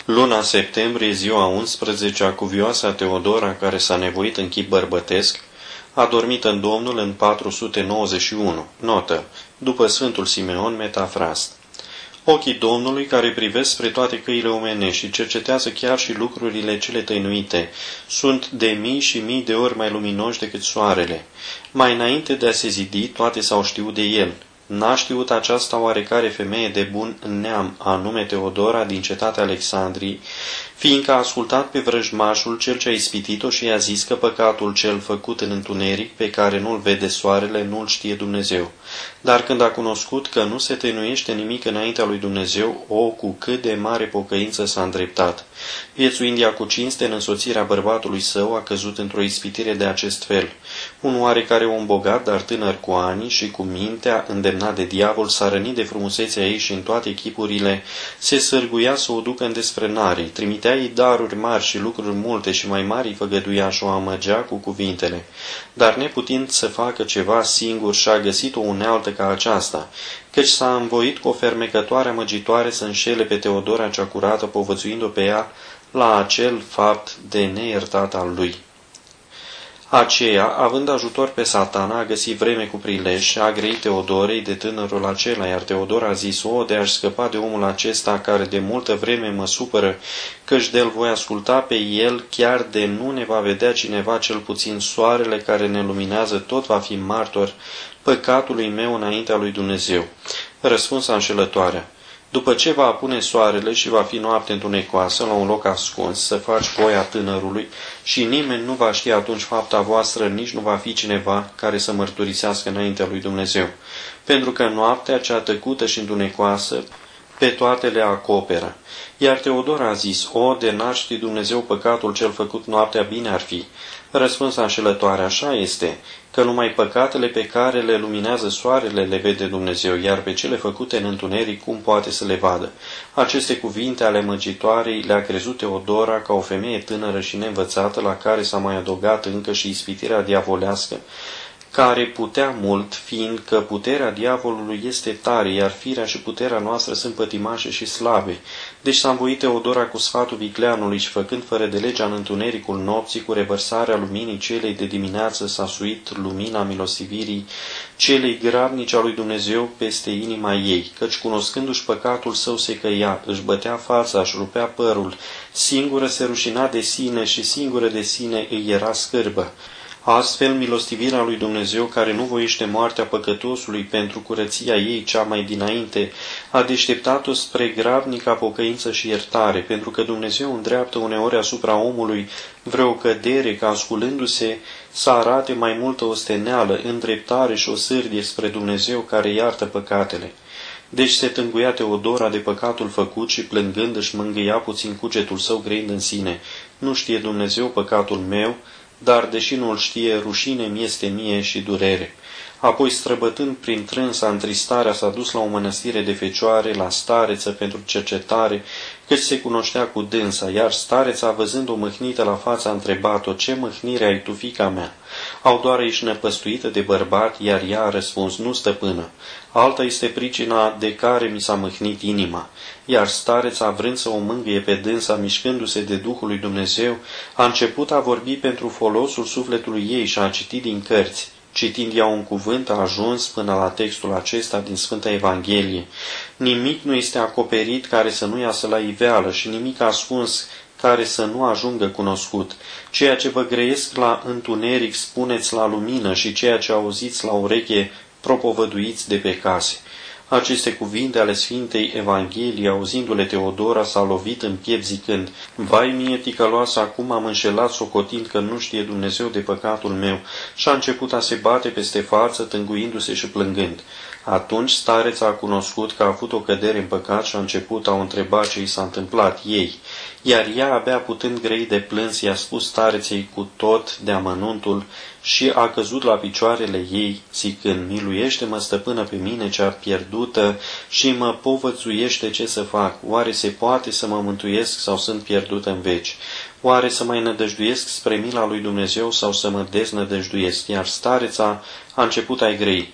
Luna septembrie, ziua 11-a, cuvioasa Teodora, care s-a nevoit în chip bărbătesc, a dormit în Domnul în 491. Notă. După Sfântul Simeon, metafrast. Ochii Domnului, care privesc spre toate căile omenești și cercetează chiar și lucrurile cele tăinuite, sunt de mii și mii de ori mai luminoși decât soarele. Mai înainte de a se zidi, toate s-au știut de el. N-a știut aceasta oarecare femeie de bun neam, anume Teodora din cetatea Alexandrii, fiindcă a ascultat pe vrăjmașul cel ce a ispitit-o și i-a zis că păcatul cel făcut în întuneric, pe care nu-l vede soarele, nu-l știe Dumnezeu. Dar când a cunoscut că nu se tăinuiește nimic înaintea lui Dumnezeu, cu cât de mare pocăință s-a îndreptat. Viețuind ea cu cinste în însoțirea bărbatului său, a căzut într-o ispitire de acest fel. Un oarecare om bogat, dar tânăr cu ani și cu mintea, îndemnat de diavol, s-a rănit de frumusețea ei și în toate chipurile se sârguia să o ducă în desfrânare. Trimitea ei daruri mari și lucruri multe și mai mari îi făgăduia și o amăgea cu cuvintele. Dar neputind să facă ceva singur, și-a găsit o unealtă ca aceasta, căci s-a învoit cu o fermecătoare amăgitoare să înșele pe Teodora cea curată, povățuind-o pe ea la acel fapt de neiertat al lui. Aceea, având ajutor pe Satana, a găsit vreme cu prilej și a grăit Teodorei de tânărul acela, iar Teodora a zis: o, de a-și scăpa de omul acesta, care de multă vreme mă supără, căci de-l voi asculta pe el, chiar de nu ne va vedea cineva, cel puțin soarele care ne luminează tot va fi martor păcatului meu înaintea lui Dumnezeu. Răspunsa înșelătoarea: după ce va apune soarele și va fi noapte întunecoasă, la un loc ascuns, să faci voia tânărului și nimeni nu va ști atunci fapta voastră, nici nu va fi cineva care să mărturisească înaintea lui Dumnezeu. Pentru că noaptea cea tăcută și întunecoasă pe toate le acoperă. Iar Teodora a zis: o, de n-ar ști Dumnezeu păcatul cel făcut noaptea, bine ar fi. Răspunsa înșelătoare: așa este, că numai păcatele pe care le luminează soarele le vede Dumnezeu, iar pe cele făcute în întuneric cum poate să le vadă? Aceste cuvinte ale măgitoarei le-a crezut Teodora ca o femeie tânără și neînvățată, la care s-a mai adăugat încă și ispitirea diavolească, care putea mult, fiindcă puterea diavolului este tare, iar firea și puterea noastră sunt pătimașe și slabe. Deci s-a învoit Teodora cu sfatul vicleanului și, făcând fără de legea în întunericul nopții, cu revărsarea luminii celei de dimineață, s-a suit lumina milostivirii celei grabnice a lui Dumnezeu peste inima ei, căci cunoscându-și păcatul său se căia, își bătea fața, își rupea părul, singură se rușina de sine și singură de sine îi era scârbă. Astfel, milostivirea lui Dumnezeu, care nu voiește moartea păcătosului pentru curăția ei cea mai dinainte, a deșteptat-o spre grabnica pocăință și iertare, pentru că Dumnezeu îndreaptă uneori asupra omului vreo cădere, ca asculându-se să arate mai multă osteneală, îndreptare și o sârdie spre Dumnezeu care iartă păcatele. Deci se tânguia Teodora de păcatul făcut și plângând își mângâia puțin cugetul său, grăind în sine: nu știe Dumnezeu păcatul meu, dar deși nu-l știe, rușine mi este mie și durere. Apoi, străbătând prin trânsa întristarea, s-a dus la o mănăstire de fecioare, la stareță pentru cercetare, căci se cunoștea cu dânsa, iar stareța, văzând-o mâhnită la față, a întrebat-o: ce mâhnire ai tu, fiica mea? Au doar ești năpăstuită de bărbat, iar ea a răspuns: nu, stăpână, alta este pricina de care mi s-a mâhnit inima. Iar stareța, vrând să o mângâie pe dânsa, mișcându-se de Duhul lui Dumnezeu, a început a vorbi pentru folosul sufletului ei și a citit din cărți. Citind ea un cuvânt, a ajuns până la textul acesta din Sfânta Evanghelie: nimic nu este acoperit care să nu iasă la iveală și nimic ascuns care să nu ajungă cunoscut. Ceea ce vă grăiesc la întuneric, spuneți la lumină, și ceea ce auziți la ureche, propovăduiți de pe case. Aceste cuvinte ale Sfintei Evangheliei, auzindu-le Teodora, s-a lovit în piept zicând: vai mie, ticăloasă, acum am înșelat socotind că nu știe Dumnezeu de păcatul meu, și a început a se bate peste față, tânguindu-se și plângând. Atunci stareța a cunoscut că a avut o cădere în păcat și a început a o întreba ce i s-a întâmplat ei. Iar ea, abia putând grăi de plâns, i-a spus stareței cu tot de amănuntul și a căzut la picioarele ei, zicând: miluiește-mă, stăpână, pe mine cea pierdută și mă povățuiește ce să fac. Oare se poate să mă mântuiesc sau sunt pierdută în veci? Oare să mai nădăjduiesc spre mila lui Dumnezeu sau să mă deznădăjduiesc? Iar stareța a început a-i grăi: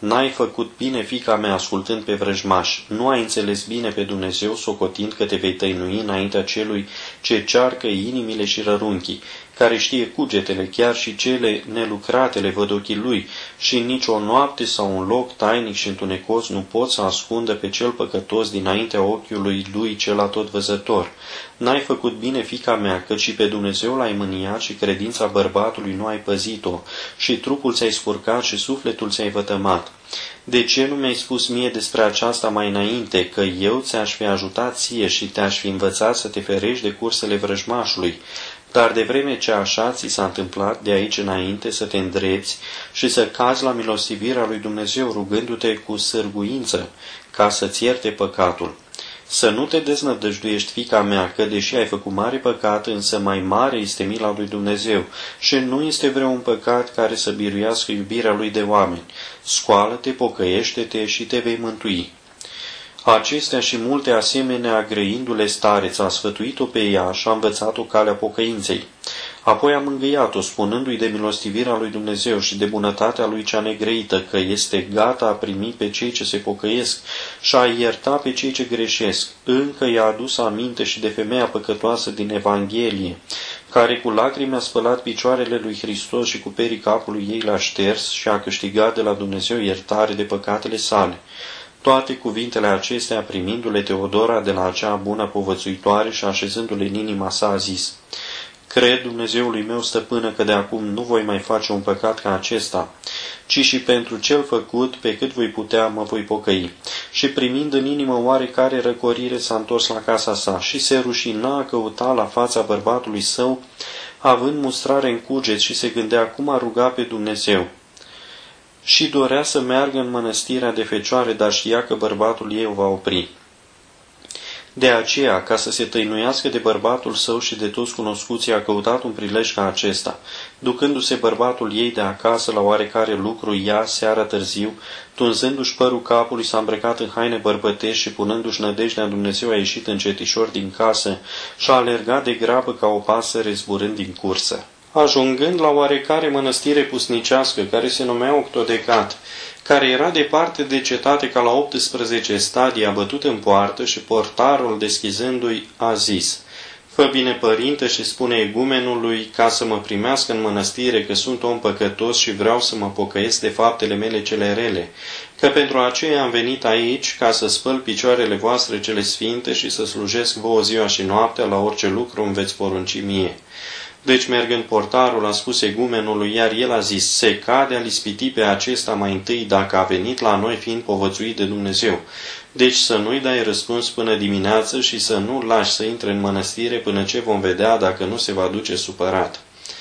N-ai făcut bine, fiica mea, ascultând pe vrăjmași. Nu ai înțeles bine pe Dumnezeu, socotind că te vei tăinui înaintea celui ce cearcă inimile și rărunchii, care știe cugetele, chiar și cele nelucratele văd ochii lui, și în nicio noapte sau un loc tainic și întunecos nu pot să ascundă pe cel păcătos dinaintea ochiului lui cel atotvăzător. N-ai făcut bine, fiica mea, căci și pe Dumnezeu l-ai mâniat și credința bărbatului nu ai păzit-o, și trupul ți-ai spurcat și sufletul ți-ai vătămat. De ce nu mi-ai spus mie despre aceasta mai înainte, că eu ți-aș fi ajutat ție și te-aș fi învățat să te ferești de cursele vrăjmașului? Dar de vreme ce așa ți s-a întâmplat de aici înainte să te îndrepți și să cazi la milostivirea lui Dumnezeu, rugându-te cu sârguință ca să-ți ierte păcatul. Să nu te deznădăjduiești, fiica mea, că deși ai făcut mare păcat, însă mai mare este mila lui Dumnezeu și nu este vreun păcat care să biruiască iubirea lui de oameni. Scoală-te, pocăiește-te și te vei mântui. Acestea și multe asemenea, grăindu-le stareț, a sfătuit-o pe ea și a învățat-o calea pocăinței. Apoi a mângâiat-o, spunându-i de milostivirea lui Dumnezeu și de bunătatea lui cea negrăită, că este gata a primi pe cei ce se pocăiesc și a ierta pe cei ce greșesc. Încă i-a adus aminte și de femeia păcătoasă din Evanghelie, care cu lacrimi a spălat picioarele lui Hristos și cu perii capului ei l-a șters și a câștigat de la Dumnezeu iertare de păcatele sale. Toate cuvintele acestea, primindu-le Teodora de la acea bună povățuitoare și așezându-le în inima sa, a zis: Cred, Dumnezeului meu stăpână, că de acum nu voi mai face un păcat ca acesta, ci și pentru cel făcut, pe cât voi putea, mă voi pocăi. Și primind în inimă oarecare răcorire, s-a întors la casa sa și se rușina a căuta la fața bărbatului său, având mustrare în cuget, și se gândea cum a ruga pe Dumnezeu. Și dorea să meargă în mănăstirea de fecioare, dar știa că bărbatul ei o va opri. De aceea, ca să se tăinuiască de bărbatul său și de toți cunoscuții, a căutat un prilej ca acesta. Ducându-se bărbatul ei de acasă la oarecare lucru, ea, seara târziu, tunzându-și părul capului, s-a îmbrăcat în haine bărbătești și, punându-și nădejdea în Dumnezeu, a ieșit încetișor din casă și a alergat de grabă ca o pasăre zburând din cursă. Ajungând la oarecare mănăstire pusnicească, care se numea Octodecat, care era departe de cetate ca la 18 stadii, a bătut în poartă și portarul, deschizându-i, a zis: Fă bine, părinte, și spune egumenului ca să mă primească în mănăstire, că sunt om păcătos și vreau să mă pocăiesc de faptele mele cele rele, că pentru aceea am venit aici, ca să spăl picioarele voastre cele sfinte și să slujesc vouă ziua și noaptea la orice lucru îmi veți porunci mie. Deci, mergând portarul, a spus egumenului, iar el a zis: Se cade a-l ispiti pe acesta mai întâi, dacă a venit la noi fiind povățuit de Dumnezeu. Deci să nu-i dai răspuns până dimineață și să nu-l lași să intre în mănăstire până ce vom vedea dacă nu se va duce supărat.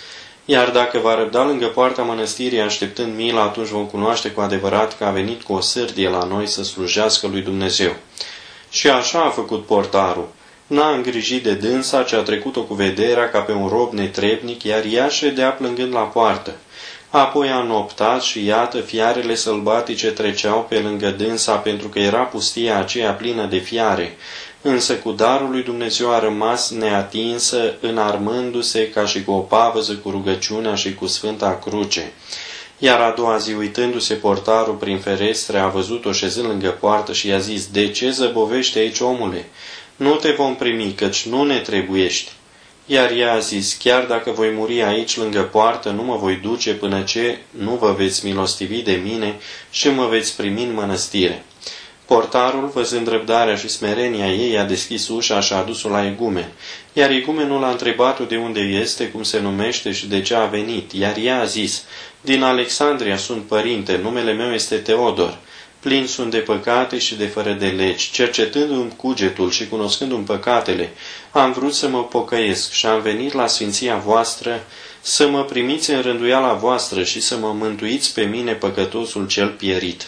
Iar dacă va răbda lângă poarta mănăstirii așteptând mila, atunci vom cunoaște cu adevărat că a venit cu o sârdie la noi să slujească lui Dumnezeu. Și așa a făcut portarul. N-a îngrijit de dânsa, ci a trecut-o cu vederea ca pe un rob netrebnic, iar ea ședea plângând la poartă. Apoi a înoptat și iată, fiarele sălbatice treceau pe lângă dânsa, pentru că era pustia aceea plină de fiare, însă cu darul lui Dumnezeu a rămas neatinsă, înarmându-se ca și cu o pavăză cu rugăciunea și cu Sfânta Cruce. Iar a doua zi, uitându-se portarul prin ferestre, a văzut-o șezând lângă poartă și i-a zis: De ce zăbovești aici, omule? Nu te vom primi, căci nu ne trebuiești. Iar ea a zis: Chiar dacă voi muri aici lângă poartă, nu mă voi duce până ce nu vă veți milostivi de mine și mă veți primi în mănăstire. Portarul, văzând răbdarea și smerenia ei, a deschis ușa și a adus-o la egumen. Iar egumenul a întrebat-o de unde este, cum se numește și de ce a venit. Iar ea a zis: Din Alexandria sunt, părinte, numele meu este Teodor. Plin sunt de păcate și de fără de legi. Cercetându-mi cugetul și cunoscându-mi păcatele, am vrut să mă pocăiesc și am venit la sfinția voastră să mă primiți în rânduiala voastră și să mă mântuiți pe mine, păcătosul cel pierit.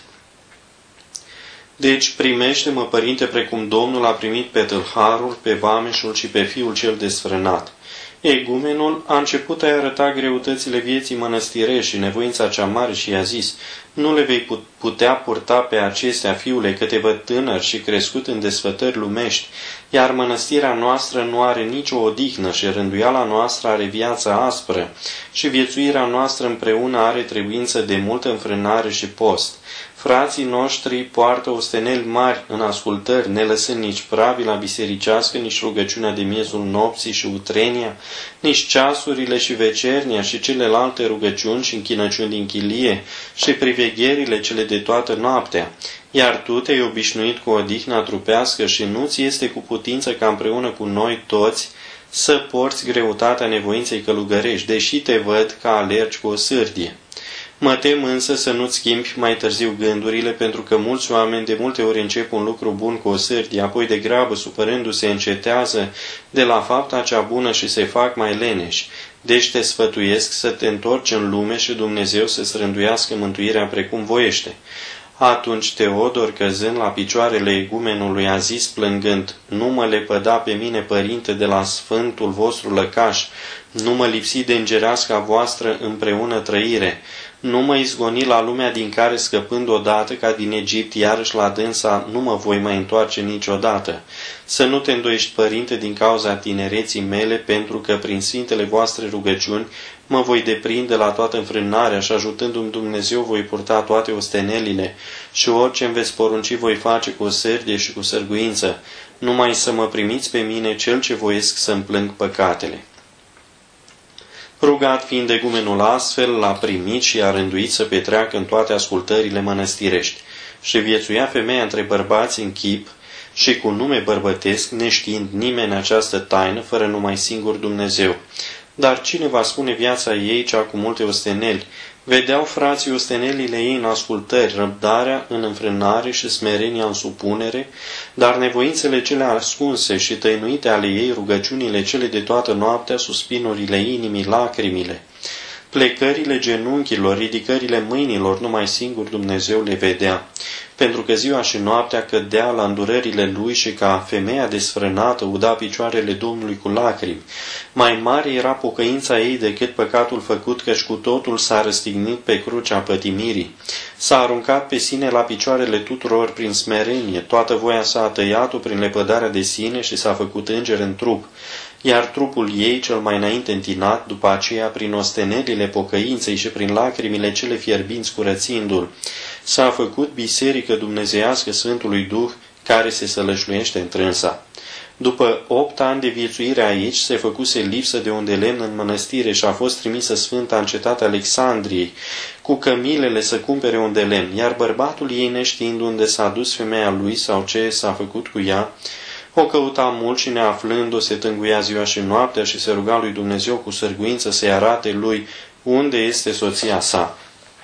Deci primește-mă, părinte, precum Domnul a primit pe tâlharul, pe vameșul și pe fiul cel desfrânat. Egumenul a început a-i arăta greutățile vieții mănăstirești și nevoința cea mare și i-a zis: Nu le vei putea purta pe acestea, fiule, că te văd tânăr și crescut în desfătări lumești, iar mănăstirea noastră nu are nicio odihnă și rânduiala noastră are viață aspră și viețuirea noastră împreună are trebuință de multă înfrânare și post. Frații noștri poartă osteneli mari în ascultări, ne lăsând nici pravila bisericească, nici rugăciunea de miezul nopții și utrenia, nici ceasurile și vecernia și celelalte rugăciuni și închinăciuni din chilie și privegherile cele de toată noaptea. Iar tu te-ai obișnuit cu odihna trupească și nu ți este cu putință ca împreună cu noi toți să porți greutatea nevoinței călugărești, deși te văd că alergi cu o sârdie. Mă tem însă să nu-ți schimbi mai târziu gândurile, pentru că mulți oameni de multe ori încep un lucru bun cu o sârdie, apoi de grabă, supărându-se, încetează de la fapta cea bună și se fac mai leneși. Deci te sfătuiesc să te întorci în lume și Dumnezeu să-ți rânduiască mântuirea precum voiește. Atunci Teodor, căzând la picioarele egumenului, a zis plângând: Nu mă lepăda pe mine, părinte, de la sfântul vostru lăcaș, nu mă lipsi de îngereasca voastră împreună trăire, nu mă izgoni la lumea din care, scăpând odată ca din Egipt, iarăși la dânsa nu mă voi mai întoarce niciodată. Să nu te îndoiești, părinte, din cauza tinereții mele, pentru că prin sfintele voastre rugăciuni mă voi deprinde la toată înfrânarea și, ajutându-mi Dumnezeu, voi purta toate ostenelile și orice îmi veți porunci voi face cu o sârdie și cu sârguință, numai să mă primiți pe mine, cel ce voiesc să-mi plâng păcatele. Rugat fiind egumenul astfel, l-a primit și i-a rânduit să petreacă în toate ascultările mănăstirești. Și viețuia femeia între bărbați în chip și cu nume bărbătesc, neștiind nimeni această taină, fără numai singur Dumnezeu. Dar cine va spune viața ei, cea cu multe osteneli? Vedeau frații ostenelile ei în ascultări, răbdarea în înfrânare și smerenia în supunere, dar nevoințele cele ascunse și tăinuite ale ei, rugăciunile cele de toată noaptea, suspinurile inimii, lacrimile, plecările genunchilor, ridicările mâinilor, numai singur Dumnezeu le vedea. Pentru că ziua și noaptea cădea la îndurările lui și ca femeia desfrânată uda picioarele Domnului cu lacrimi. Mai mare era pocăința ei decât păcatul făcut, căci cu totul s-a răstignit pe crucea pătimirii. S-a aruncat pe sine la picioarele tuturor prin smerenie, toată voia sa a tăiat-o prin lepădarea de sine și s-a făcut înger în trup. Iar trupul ei, cel mai înainte întinat, după aceea prin ostenelile pocăinței și prin lacrimile cele fierbinți curățindu-l, s-a făcut biserică dumnezeiască Sfântului Duh, care se sălășluiește întrânsa. După 8 ani de viețuire aici, se făcuse lipsă de un de lemn în mănăstire și a fost trimisă Sfânta în cetatea Alexandriei, cu cămilele să cumpere un de lemn, iar bărbatul ei, neștiind unde s-a dus femeia lui sau ce s-a făcut cu ea, o căuta mult și, neaflându-o, se tânguia ziua și noaptea și se ruga lui Dumnezeu cu sârguință să-i arate lui unde este soția sa.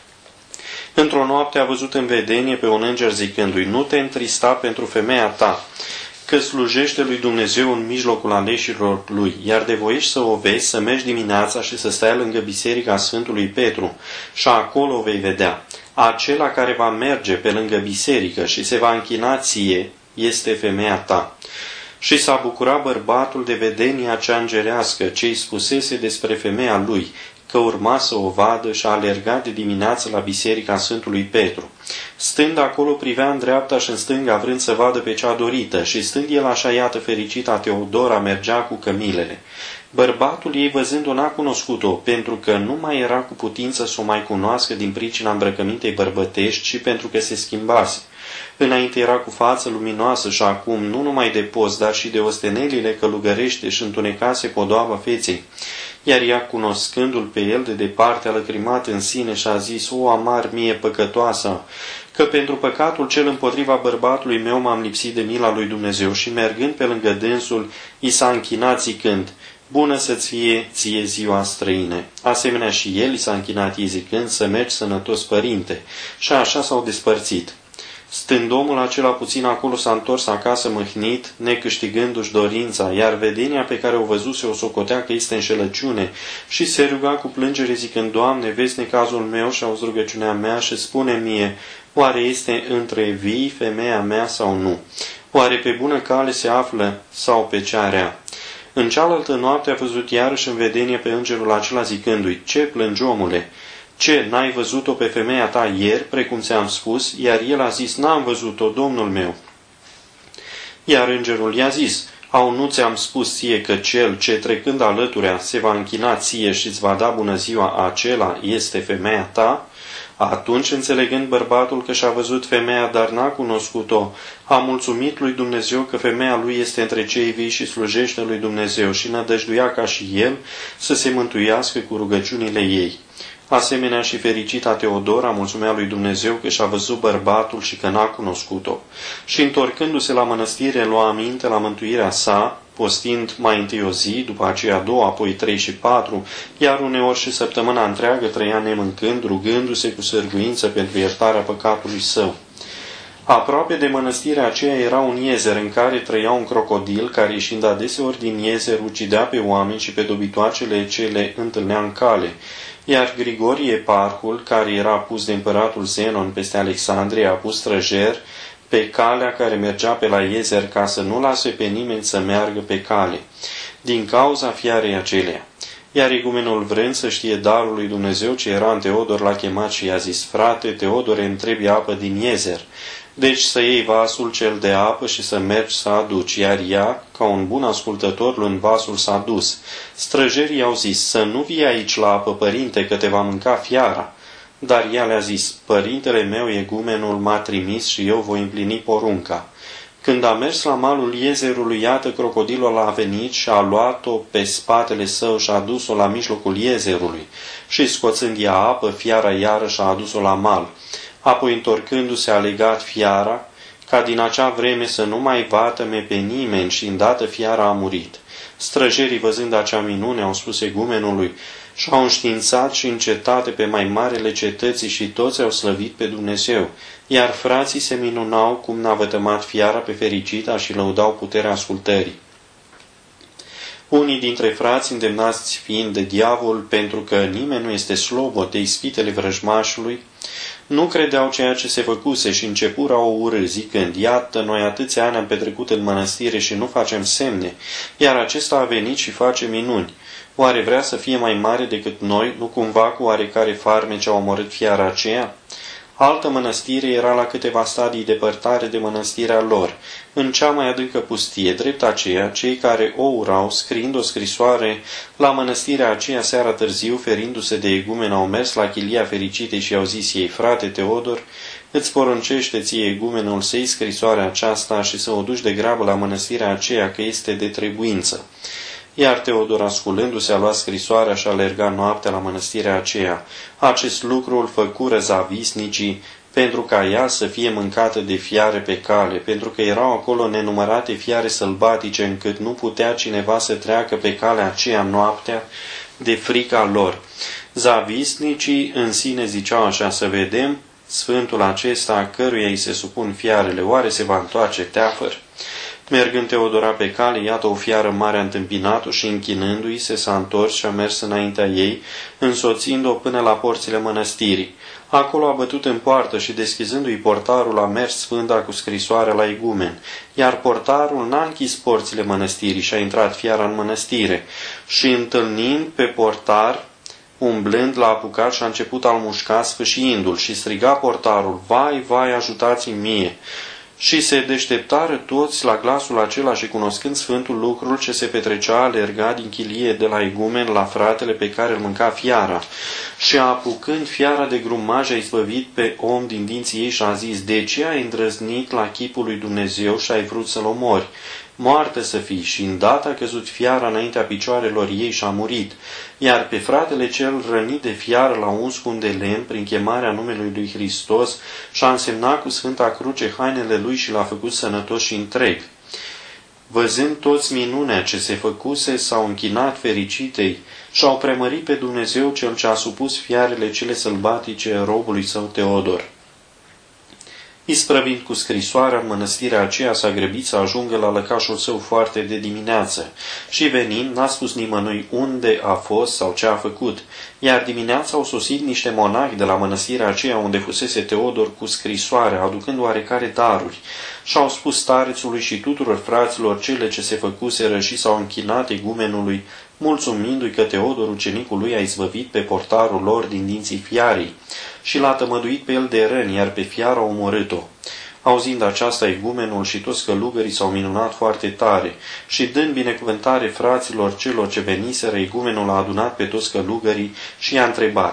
Într-o noapte a văzut în vedenie pe un înger zicându-i: Nu te întrista pentru femeia ta, că slujește lui Dumnezeu în mijlocul aleșilor lui, iar de voiești să o vezi, să mergi dimineața și să stai lângă biserica Sfântului Petru și acolo o vei vedea. Acela care va merge pe lângă biserică și se va închina ție este femeia ta. Și s-a bucurat bărbatul de vedenia cea îngerească, ce-i spusese despre femeia lui, că urma să o vadă, și a alergat de dimineață la biserica Sfântului Petru. Stând acolo, privea în dreapta și în stânga, vrând să vadă pe cea dorită, și stând el așa, iată, fericita Teodora mergea cu cămilele. Bărbatul ei, văzând-o, n-a cunoscut-o, pentru că nu mai era cu putință să o mai cunoască din pricina îmbrăcămintei bărbătești și pentru că se schimbase. Înainte era cu față luminoasă și acum, nu numai de post, dar și de ostenelile călugărește și întunecase podoaba feței. Iar ea, cunoscându-l pe el de departe, a lăcrimat în sine și a zis: O, amar mie păcătoasă, că pentru păcatul cel împotriva bărbatului meu m-am lipsit de mila lui Dumnezeu. Și mergând pe lângă dânsul, i s-a închinat zicând: Bună să-ți fie ție ziua străine. Asemenea și el i s-a închinat ei zicând: Să mergi sănătos, părinte. Și așa s-au despărțit. Stând omul acela puțin acolo, s-a întors acasă mâhnit, necâștigându-și dorința, iar vedenia pe care o văzuse o socotea că este înșelăciune și se ruga cu plângere zicând: Doamne, vezi necazul meu și auzi rugăciunea mea și spune mie, oare este între vii femeia mea sau nu? Oare pe bună cale se află sau pe cea rea? În cealaltă noapte a văzut iarăși în vedenie pe îngerul acela zicându-i: Ce plângi, omule? Ce, n-ai văzut-o pe femeia ta ieri, precum ți-am spus? Iar el a zis: N-am văzut-o, Domnul meu. Iar îngerul i-a zis: Au, nu ți-am spus ție că cel ce, trecând alăturea, se va închina ție și îți va da bună ziua, acela este femeia ta? Atunci, înțelegând bărbatul că și-a văzut femeia, dar n-a cunoscut-o, a mulțumit lui Dumnezeu că femeia lui este între cei vii și slujește lui Dumnezeu și nădăjduia ca și el să se mântuiască cu rugăciunile ei. Asemenea și fericita Teodora mulțumea lui Dumnezeu că și-a văzut bărbatul și că n-a cunoscut-o. Și întorcându-se la mănăstire, lua aminte la mântuirea sa, postind mai întâi o zi, după aceea 2, apoi 3 și 4, iar uneori și săptămâna întreagă trăia nemâncând, rugându-se cu sârguință pentru iertarea păcatului său. Aproape de mănăstirea aceea era un iezer în care trăia un crocodil care, ieșind adeseori din iezer, ucidea pe oameni și pe dobitoacele ce le întâlnea în cale. Iar Grigorie Eparhul, care era pus de împăratul Zenon peste Alexandria, a pus străjer pe calea care mergea pe la iezer ca să nu lase pe nimeni să meargă pe cale, din cauza fiarei aceleia. Iar igumenul, vrând să știe darul lui Dumnezeu ce era în Teodor, l-a chemat și i-a zis: Frate, Teodore, îmi trebuie apă din iezer. Deci să iei vasul cel de apă și să mergi să aduci. Iar ea, ca un bun ascultător, luând vasul, s-a dus. Străjerii i-au zis: Să nu vii aici la apă, părinte, că te va mânca fiara. Dar ea le-a zis: Părintele meu, egumenul, m-a trimis și eu voi împlini porunca. Când a mers la malul iezerului, iată, crocodilul a venit și a luat-o pe spatele său și a dus-o la mijlocul iezerului. Și scoțând ea apă, fiara iarăși a adus-o la mal. Apoi, întorcându-se, a legat fiara, ca din acea vreme să nu mai vatăme pe nimeni, și îndată fiara a murit. Străjerii, văzând acea minune, au spus egumenului și-au înștiințat și în cetate pe mai marele cetății și toți au slăvit pe Dumnezeu. Iar frații se minunau cum n-a vătămat fiara pe fericita și lăudau puterea ascultării. Unii dintre frați, îndemnați fiind de diavol, pentru că nimeni nu este slobod de ispitele vrăjmașului, nu credeau ceea ce se făcuse și începură a o urâ, zicând: Iată, noi atâția ani am petrecut în mănăstire și nu facem semne, iar acesta a venit și face minuni. Oare vrea să fie mai mare decât noi, nu cumva cu oarecare farmece a omorât fiara aceea? Altă mănăstire era la câteva stadii depărtare de mănăstirea lor, în cea mai adâncă pustie. Drept aceea, cei care o urau, scriind o scrisoare la mănăstirea aceea seara târziu, ferindu-se de egumen, au mers la chilia fericitei și i-au zis ei: Frate Teodor, îți poruncește ție egumenul să iei scrisoarea aceasta și să o duci de grabă la mănăstirea aceea, că este de trebuință. Iar Teodor, asculându-se, a luat scrisoarea și a alergat noaptea la mănăstirea aceea. Acest lucru îl făcură zavisnicii, pentru ca ea să fie mâncată de fiare pe cale, pentru că erau acolo nenumărate fiare sălbatice, încât nu putea cineva să treacă pe calea aceea noaptea de frica lor. Zavisnicii în sine ziceau așa: Să vedem, sfântul acesta, căruia îi se supun fiarele, oare se va întoarce teafăr? Mergând Teodora pe cale, iată, o fiară mare a întâmpinat-o și, închinându-i, s-a întors și a mers înaintea ei, însoțind-o până la porțile mănăstirii. Acolo a bătut în poartă și, deschizându-i portarul, a mers sfânta cu scrisoarea la igumen. Iar portarul n-a închis porțile mănăstirii și a intrat fiara în mănăstire. Și, întâlnind pe portar, umblând, l-a apucat și a început a-l mușca, sfâșiindu-l, și striga portarul: Vai, vai, ajutați-mi mie! Și se deșteptară toți la glasul acela și, cunoscând sfântul lucrul ce se petrecea, alerga din chilie de la igumen la fratele pe care îl mânca fiara. Și apucând fiara de grumaj, a izbăvit pe om din dinții ei și a zis: De ce ai îndrăznit la chipul lui Dumnezeu și ai vrut să-l omori? Moartă să fii! Și îndată a căzut fiara înaintea picioarelor ei și a murit. Iar pe fratele cel rănit de fiară l-a uns cu un de lemn prin chemarea numelui lui Hristos și a însemnat cu Sfânta Cruce hainele lui și l-a făcut sănătos și întreg. Văzând toți minunea ce se făcuse, s-au închinat fericitei și au premărit pe Dumnezeu cel ce a supus fiarele cele sălbatice robului său Teodor. Isprăvind cu scrisoarea, în mănăstirea aceea s-a grăbit să ajungă la lăcașul său foarte de dimineață și, venind, n-a spus nimănui unde a fost sau ce a făcut, iar dimineața au sosit niște monahi de la mănăstirea aceea unde fusese Teodor cu scrisoarea, aducând oarecare daruri, și au spus starețului și tuturor fraților cele ce se făcuseră și s-au închinat igumenului, mulțumindu-i că Teodor, ucenicul lui, a izbăvit pe portarul lor din dinții fiarei și l-a tămăduit pe el de răni, iar pe fiară a omorât-o. Auzind aceasta, igumenul și toți călugării s-au minunat foarte tare și, dând binecuvântare fraților celor ce veniseră, igumenul a adunat pe toți călugării și i-a întrebat: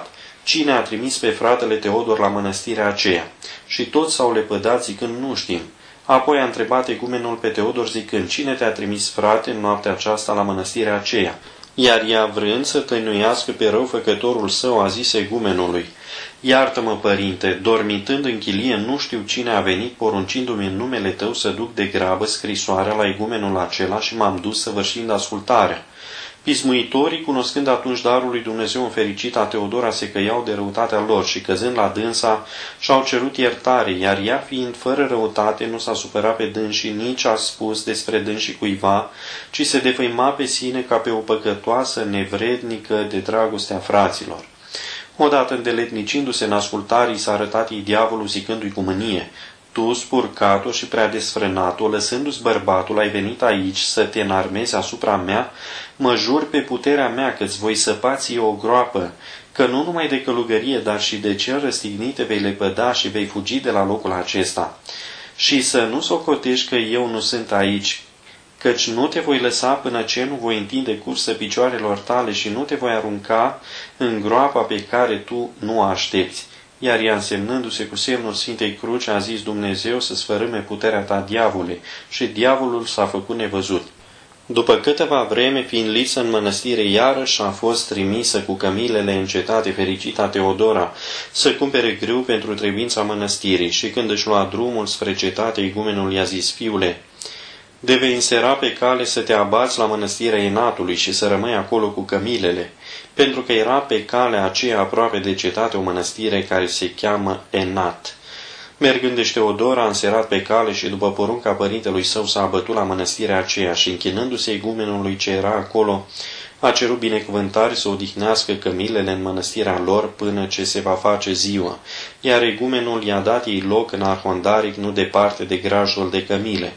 cine a trimis pe fratele Teodor la mănăstirea aceea. Și toți s-au lepădat zicând, nu știm. Apoi a întrebat egumenul pe Teodor zicând, cine te-a trimis, frate, în noaptea aceasta la mănăstirea aceea? Iar ea, vrând să tăinuiască pe răufăcătorul său, a zis egumenului, iartă-mă, părinte, dormitând în chilie, nu știu cine a venit, poruncindu-mi în numele tău să duc de grabă scrisoarea la egumenul acela și m-am dus săvârșind ascultarea. Pismuitorii, cunoscând atunci darul lui Dumnezeu în fericita Teodora, se căiau de răutatea lor și, căzând la dânsa, și-au cerut iertare, iar ea, fiind fără răutate, nu s-a supărat pe dânsii, nici a spus despre dânsii cuiva, ci se defăima pe sine ca pe o păcătoasă nevrednică de dragostea fraților. Odată, îndeletnicindu-se în ascultare, i s-a arătat ei diavolul zicându-i cu mânie, tu, spurcat-o și prea desfrânat-o, lăsându-ți bărbatul, ai venit aici să te înarmezi asupra mea, mă jur pe puterea mea că-ți voi săpa ție o groapă, că nu numai de călugărie, dar și de cel răstignit te vei lepăda și vei fugi de la locul acesta. Și să nu socotești că eu nu sunt aici, căci nu te voi lăsa până ce nu voi întinde cursă picioarelor tale și nu te voi arunca în groapa pe care tu nu o aștepți. Iar ea, însemnându-se cu semnul Sfintei Cruci, a zis, Dumnezeu să sfărâme puterea ta, diavole, și diavolul s-a făcut nevăzut. După câteva vreme, fiind lipsă în mănăstire, iarăși a fost trimisă cu cămilele în cetate fericita Teodora să cumpere grâu pentru trebuința mănăstirii și când își lua drumul spre cetate, igumenul i-a zis, fiule, de vei însera pe cale să te abați la mănăstirea Enatului și să rămâi acolo cu cămilele, pentru că era pe calea aceea aproape de cetate o mănăstire care se cheamă Enat. Mergându-și Teodora, a înserat pe cale și după porunca părintelui său s-a abătut la mănăstirea aceea și, închinându-se igumenului ce era acolo, a cerut binecuvântare să odihnească cămilele în mănăstirea lor până ce se va face ziua, iar igumenul i-a dat ei loc în arhondaric nu departe de grajdul de cămile.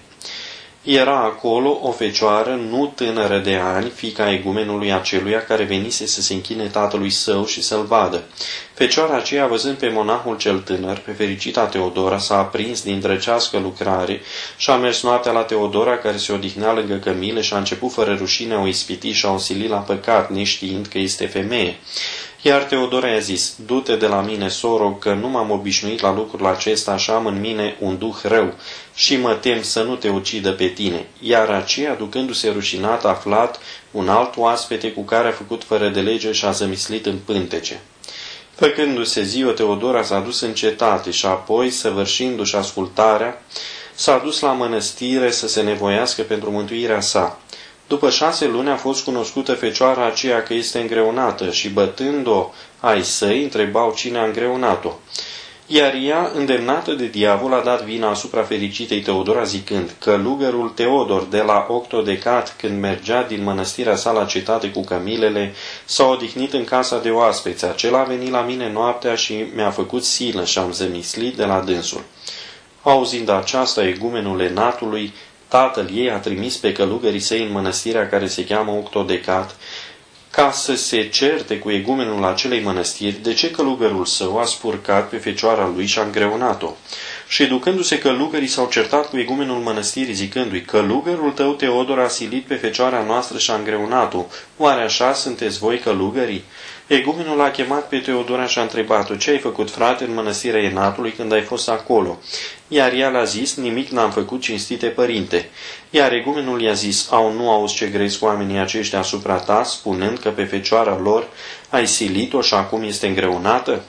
Era acolo o fecioară nu tânără de ani, fiica egumenului aceluia care venise să se închine tatălui său și să-l vadă. Fecioara aceea, văzând pe monahul cel tânăr, pe fericita Teodora, s-a aprins din drăcească lucrare și a mers noaptea la Teodora, care se odihnea lângă cămile, și a început fără rușine a o ispiti și a o sili la păcat, neștiind că este femeie. Iar Teodora i-a zis, du-te de la mine, soro, că nu m-am obișnuit la lucrul acesta și am în mine un duh rău și mă tem să nu te ucidă pe tine. Iar aceea, ducându-se rușinat, a aflat un alt oaspete cu care a făcut fără de lege și a zămislit în pântece. Făcându-se ziua, Teodora s-a dus în cetate și apoi, săvârșindu-și ascultarea, s-a dus la mănăstire să se nevoiască pentru mântuirea sa. După 6 luni a fost cunoscută fecioara aceea că este îngreunată și, bătând-o ai săi, întrebau cine a îngreunat-o. Iar ea, îndemnată de diavol, a dat vina asupra fericitei Teodora zicând, călugărul Teodor de la Octodecat, când mergea din mănăstirea sa la cetate cu cămilele, s-a odihnit în casa de oaspeți. Acela a venit la mine noaptea și mi-a făcut silă și am zămislit de la dânsul. Auzind aceasta, egumenul Enatului, tatăl ei a trimis pe călugării săi în mănăstirea care se cheamă Octodecat, ca să se certe cu egumenul acelei mănăstiri de ce călugărul său a spurcat pe fecioara lui și a îngreunat-o. Și ducându-se călugării s-au certat cu egumenul mănăstirii zicându-i, călugărul tău Teodor a silit pe fecioara noastră și a îngreunat-o. Oare așa sunteți voi călugării? Egumenul a chemat pe Teodora și a întrebat-o, ce ai făcut, frate, în mănăstirea Enatului când ai fost acolo? Iar ea l-a zis, nimic n-am făcut, cinstite părinte. Iar egumenul i-a zis, nu auzi ce grezi oamenii aceștia asupra ta, spunând că pe fecioara lor ai silit-o și acum este îngreunată?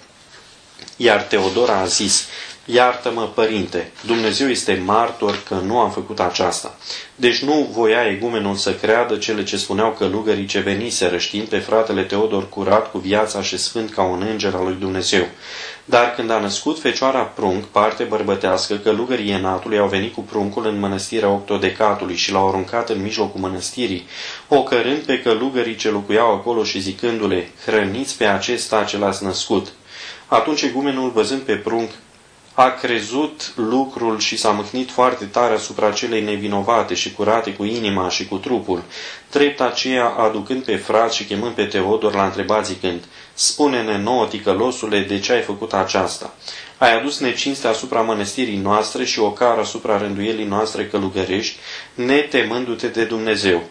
Iar Teodora a zis, iartă-mă, părinte, Dumnezeu este martor că nu am făcut aceasta. Deci nu voia egumenul să creadă cele ce spuneau călugării ce veniseră, știind pe fratele Teodor curat cu viața și sfânt ca un înger al lui Dumnezeu. Dar când a născut fecioara prunc, parte bărbătească, călugării Enatului au venit cu pruncul în mănăstirea Octodecatului și l-au aruncat în mijlocul mănăstirii, ocărând pe călugării ce locuiau acolo și zicându-le, hrăniți pe acesta ce l-ați născut. Atunci egumenul, văzând pe prunc, a crezut lucrul și s-a mâhnit foarte tare asupra celei nevinovate și curate cu inima și cu trupul. Drept aceea, aducând pe frați și chemând pe Teodor, l-a întrebat zicând, spune-ne nouă, ticălosule, de ce ai făcut aceasta? Ai adus necinste asupra mănăstirii noastre și ocar asupra rânduielii noastre călugărești, netemându-te de Dumnezeu.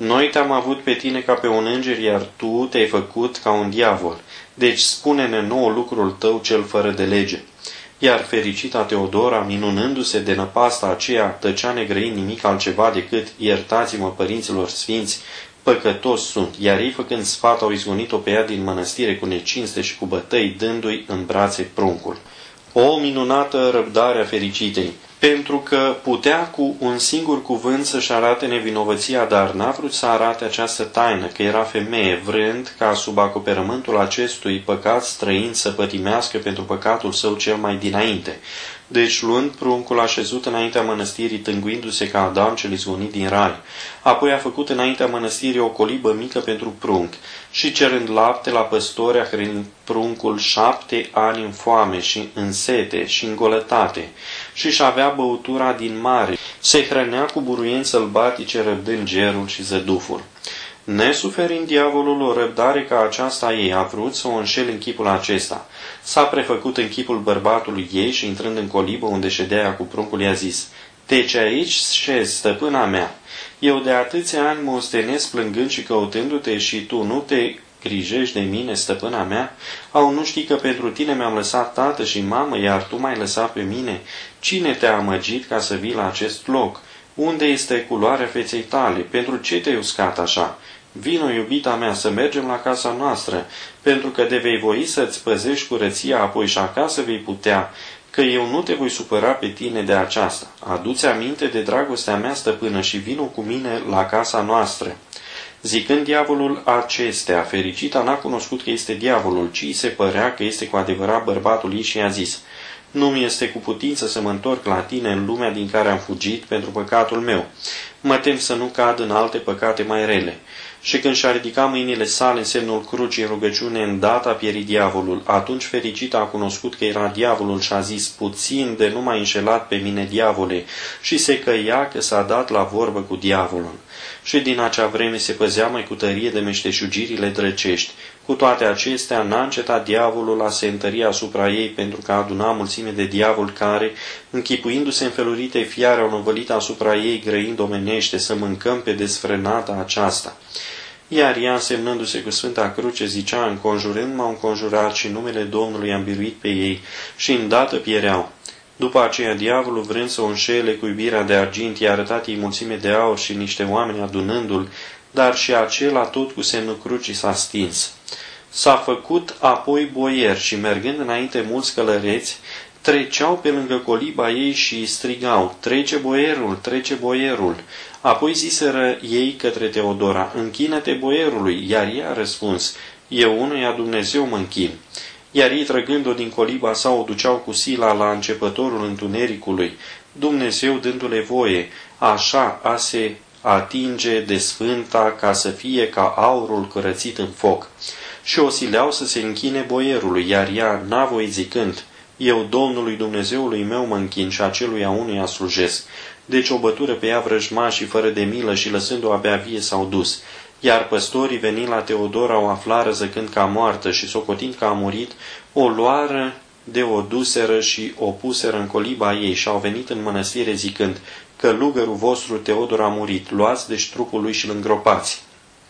Noi te-am avut pe tine ca pe un înger, iar tu te-ai făcut ca un diavol. Deci spune-ne nouă lucrul tău cel fără de lege. Iar fericita Teodora, minunându-se de năpasta aceea, tăcea negrăind nimic altceva decât iertați-mă, părinților sfinți, păcătos sunt, iar ei, făcând sfat, au izgonit-o pe ea din mănăstire cu necinste și cu bătăi, dându-i în brațe pruncul. O minunată răbdare a fericitei! Pentru că putea cu un singur cuvânt să-și arate nevinovăția, dar n-a vrut să arate această taină, că era femeie, vrând ca sub acoperământul acestui păcat străin să pătimească pentru păcatul său cel mai dinainte. Deci, luând pruncul, a șezut înaintea mănăstirii, tânguindu-se ca Adam cel izgonit din rai. Apoi a făcut înaintea mănăstirii o colibă mică pentru prunc și, cerând lapte la păstori, a hrănit pruncul 7 ani în foame și în sete și în golătate și-și avea băutura din mare. Se hrănea cu buruieni sălbatice, răbdând gerul și zăduful. Nesuferind diavolul o răbdare ca aceasta ei, a vrut să o înșele în chipul acesta. S-a prefăcut în chipul bărbatului ei și, intrând în colibă unde ședea ea cu pruncul, i-a zis: "Deci aici șezi, stăpâna mea. Eu de atâția ani mă ostenesc plângând și căutându-te și tu nu te grijești de mine, stăpâna mea? Au, nu știi că pentru tine mi-am lăsat tată și mamă, iar tu m-ai lăsat pe mine? Cine te-a amăgit ca să vii la acest loc? Unde este culoarea feței tale? Pentru ce te-ai uscat așa? Vino, iubita mea, să mergem la casa noastră, pentru că de vei voi să-ți păzești curăția, apoi și acasă vei putea, că eu nu te voi supăra pe tine de aceasta. Adu-ți aminte de dragostea mea, stăpână, și vino cu mine la casa noastră." Zicând diavolul acestea, fericita n-a cunoscut că este diavolul, ci se părea că este cu adevărat bărbatul ei și i-a zis: "Nu-mi este cu putință să mă întorc la tine în lumea din care am fugit pentru păcatul meu. Mă tem să nu cad în alte păcate mai rele." Și când și-a ridicat mâinile sale în semnul crucii în rugăciune, îndată a pierit diavolul. Atunci fericita a cunoscut că era diavolul și a zis: "Puțin de nu m-ai înșelat pe mine, diavole," și se căia că s-a dat la vorbă cu diavolul. Și din acea vreme se păzea mai cu tărie de meșteșugirile drăcești. Cu toate acestea, n-a încetat diavolul a se întări asupra ei, pentru că aduna mulțime de diavol care, închipuindu-se înfelurite fiare, au năvălit asupra ei, grăind omenește, să mâncăm pe desfrânata aceasta. Iar ea, însemnându-se cu Sfânta Cruce, zicea: "Înconjurând m-au înconjurat și numele Domnului am biruit pe ei," și îndată piereau. După aceea, diavolul, vrând să o înșele cu iubirea de argint, i-a arătat ei mulțime de aur și niște oameni adunându-l, dar și acela tot cu semnul crucii s-a stins. S-a făcut apoi boier și, mergând înainte mulți călăreți, treceau pe lângă coliba ei și strigau: "Trece boierul, trece boierul!" Apoi ziseră ei către Teodora: "Închină-te boierului," iar ea a răspuns: "Eu unuia Dumnezeu mă închin." Iar ei, trăgând-o din coliba sa, o duceau cu sila la începătorul întunericului, Dumnezeu dându-le voie, așa a se atinge de sfânta, ca să fie ca aurul curățit în foc. Și o sileau să se închine boierului, iar ea n-a voit, zicând: "Eu Domnului Dumnezeului meu mă închin și acelui a unuia slujesc." Deci o bătură pe ea vrăjmașii fără de milă și, lăsând-o abia vie, s-au dus. Iar păstorii, venind la Teodora, o aflară zăcând ca moartă și, socotind că a murit, o luară de o duseră și o puseră în coliba ei și au venit în mănăstire zicând: "Călugărul vostru Teodor a murit, luați deci trupul lui și îl îngropați."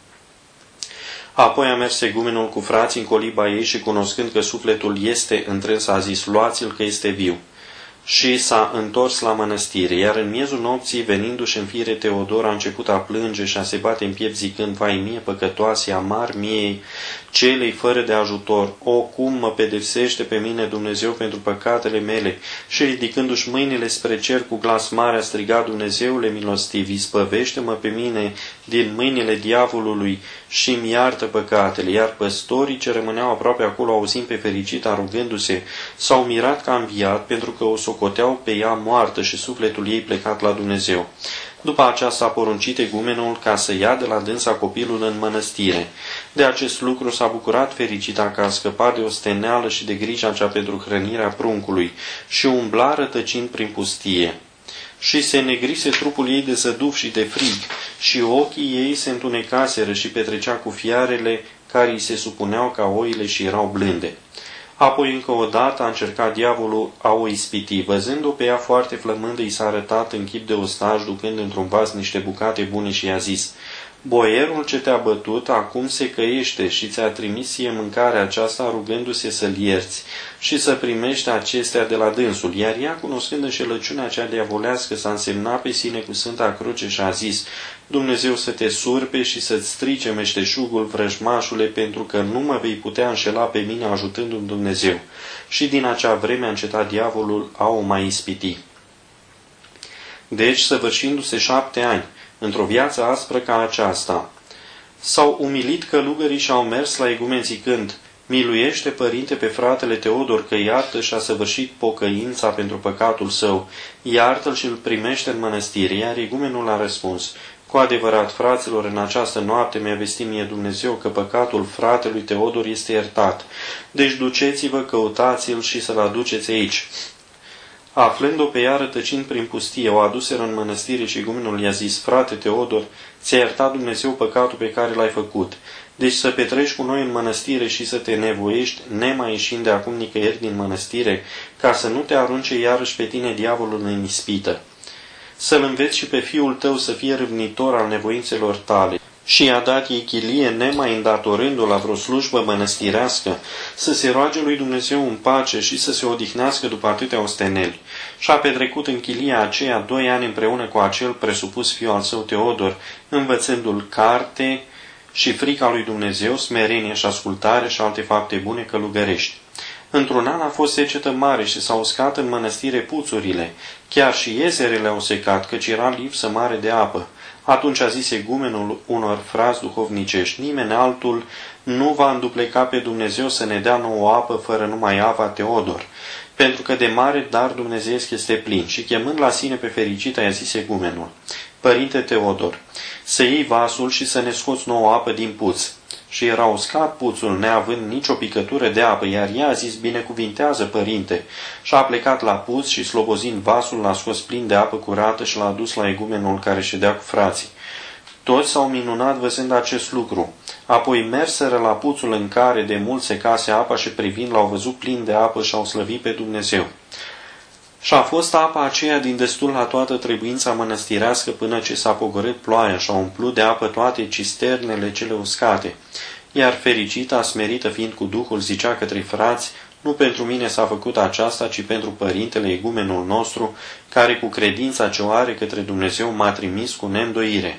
Apoi a mers egumenul cu frații în coliba ei și, cunoscând că sufletul este întrâns, a zis: "Luați-l că este viu." Și s-a întors la mănăstire, iar în miezul nopții, venindu-și în fire, Teodora a început a plânge și a se bate în piept zicând: "Vai mie păcătoase, amar mie, celei fără de ajutor, o, cum mă pedepsește pe mine Dumnezeu pentru păcatele mele." Și ridicându-și mâinile spre cer cu glas mare a strigat: "Dumnezeule milostiv, izbăvește-mă pe mine din mâinile diavolului și-mi iartă păcatele." Iar păstorii ce rămâneau aproape acolo, auzind pe fericita rugându-se, s-au mirat că a înviat, pentru că o socoteau pe ea moartă și sufletul ei plecat la Dumnezeu. După aceasta a poruncit egumenul ca să ia de la dânsa copilul în mănăstire. De acest lucru s-a bucurat fericita că a scăpat de osteneală și de grija cea pentru hrănirea pruncului și umbla rătăcind prin pustie. Și se negrise trupul ei de zăduf și de frig și ochii ei se întunecaseră și petrecea cu fiarele care îi se supuneau ca oile și erau blânde. Apoi încă o dată a încercat diavolul a o ispiti. Văzând-o pe ea foarte flămândă, i s-a arătat în chip de ostaj, ducând într-un vas niște bucate bune și i-a zis: Boierul ce te-a bătut acum se căiește și ți-a trimis ție mâncarea aceasta rugându-se să-l ierți și să primești acestea de la dânsul. Iar ea, cunoscând înșelăciunea cea diavolească, s-a însemnat pe sine cu Sfânta Cruce și a zis: Dumnezeu să te surpe și să-ți strice meșteșugul, vrăjmașule, pentru că nu mă vei putea înșela pe mine ajutându-mi Dumnezeu. Și din acea vreme a încetat diavolul a o mai ispiti. Deci, săvârșindu-se 7 ani, într-o viață aspră ca aceasta, s-au umilit călugării și au mers la igumen zicând: Miluiește, părinte, pe fratele Teodor, că iartă și-a săvârșit pocăința pentru păcatul său. Iartă-l și îl primește în mănăstire. Iar igumenul a răspuns: Cu adevărat, fraților, în această noapte mi-a vestit mie Dumnezeu că păcatul fratelui Teodor este iertat. Deci duceți-vă, căutați-l și să-l aduceți aici. Aflând-o pe ea rătăcind prin pustie, o aduseră în mănăstire și igumenul i-a zis: Frate Teodor, ți-a iertat Dumnezeu păcatul pe care l-ai făcut. Deci să petreci cu noi în mănăstire și să te nevoiești, nemai ieșind de acum nicăieri din mănăstire, ca să nu te arunce iarăși pe tine diavolul în ispită. Să-l înveți și pe fiul tău să fie râvnitor al nevoințelor tale. Și i-a dat ei chilie, nemai îndatorându-l la vreo slujbă mănăstirească, să se roage lui Dumnezeu în pace și să se odihnească după atâtea osteneli. Și-a petrecut în chilia aceea 2 ani împreună cu acel presupus fiu al său Teodor, învățându-l carte și frica lui Dumnezeu, smerenie și ascultare și alte fapte bune călugărești. Într-un an a fost secetă mare și s-au uscat în mănăstire puțurile. Chiar și iezerele au secat, căci era lipsă mare de apă. Atunci a zis egumenul unor frați duhovnicești: Nimeni altul nu va îndupleca pe Dumnezeu să ne dea nouă apă fără numai apa Teodor, pentru că de mare dar dumnezeiesc este plin. Și chemând la sine pe fericita, i-a zis egumenul: Părinte Teodor, să iei vasul și să ne scoți nouă apă din puț. Și era uscat puțul, neavând nicio picătură de apă, iar ea a zis: Binecuvintează, părinte. Și a plecat la puț și, slobozind vasul, l-a scos plin de apă curată și l-a dus la egumenul care ședea cu frații. Toți s-au minunat văzând acest lucru. Apoi merseră la puțul în care de mult secase apa și, privind, l-au văzut plin de apă și au slăvit pe Dumnezeu. Și a fost apa aceea din destul la toată trebuința mănăstirească până ce s-a pogorât ploaia și au umplut de apă toate cisternele cele uscate. Iar fericita, smerită fiind cu Duhul, zicea către frați: Nu pentru mine s-a făcut aceasta, ci pentru părintele egumenul nostru, care cu credința ce o are către Dumnezeu m-a trimis cu neîndoire.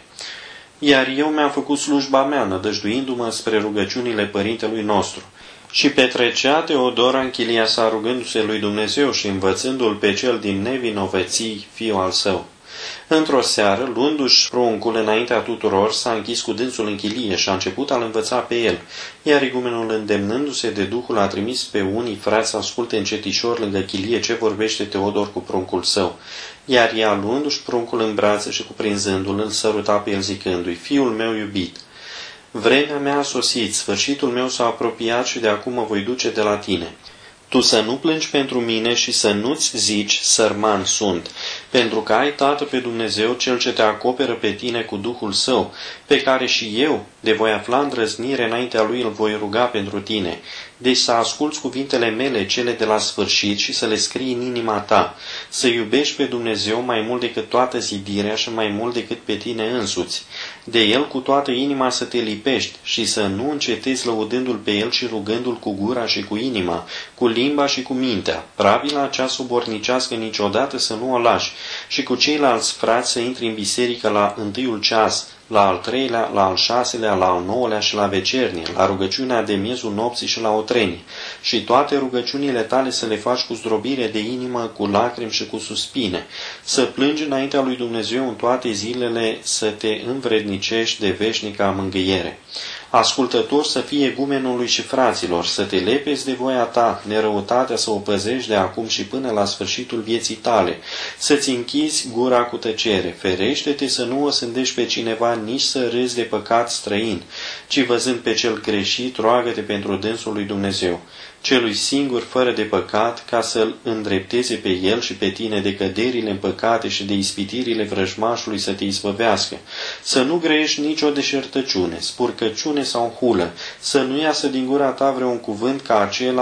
Iar eu mi-am făcut slujba mea, nădăjduindu-mă spre rugăciunile părintelui nostru. Și petrecea Teodora în chilia sa rugându-se lui Dumnezeu și învățându-l pe cel din nevinovății, fiul al său. Într-o seară, luându-și pruncul înaintea tuturor, s-a închis cu dânsul în chilie și a început a-l învăța pe el, iar igumenul, îndemnându-se de Duhul, a trimis pe unii frați să asculte încetișor lângă chilie ce vorbește Teodor cu pruncul său. Iar ea, luându-și pruncul în brațe și cuprinzându-l, îl săruta pe el zicându-i: Fiul meu iubit, vremea mea a sosit, sfârșitul meu s-a apropiat și de acum mă voi duce de la tine. Tu să nu plângi pentru mine și să nu-ți zici: sărman sunt, pentru că ai Tată pe Dumnezeu, Cel ce te acoperă pe tine cu Duhul Său, pe care și eu, de voi afla îndrăznire înaintea Lui, îl voi ruga pentru tine. Deci să asculți cuvintele mele, cele de la sfârșit, și să le scrii în inima ta, să iubești pe Dumnezeu mai mult decât toată zidirea și mai mult decât pe tine însuți. De El cu toată inima să te lipești și să nu încetezi lăudându-L pe El și rugându-L cu gura și cu inima, cu limba și cu mintea. Pravila cea subornicească niciodată să nu o lași și cu ceilalți frați să intri în biserică la 1-ul ceas, la al 3-lea, la al 6-lea, la al 9-lea și la vecernie, la rugăciunea de miezul nopții și la otrenie. Și toate rugăciunile tale să le faci cu zdrobire de inimă, cu lacrimi și cu suspine. Să plângi înaintea lui Dumnezeu în toate zilele, să te învrednicești de veșnica mângâiere. Ascultător să fie egumenului și fraților, să te lepezi de voia ta, nerăutatea să o păzești de acum și până la sfârșitul vieții tale, să-ți închizi gura cu tăcere, ferește-te să nu o sândești pe cineva, nici să râzi de păcat străin, ci văzând pe cel greșit, roagă-te pentru dânsul lui Dumnezeu, celui singur fără de păcat, ca să-l îndrepteze pe el și pe tine de căderile în păcate și de ispitirile vrăjmașului să te izbăvească, să nu grești nicio deșertăciune, spurcăciune sau hulă, să nu iasă din gura ta vreun cuvânt ca acela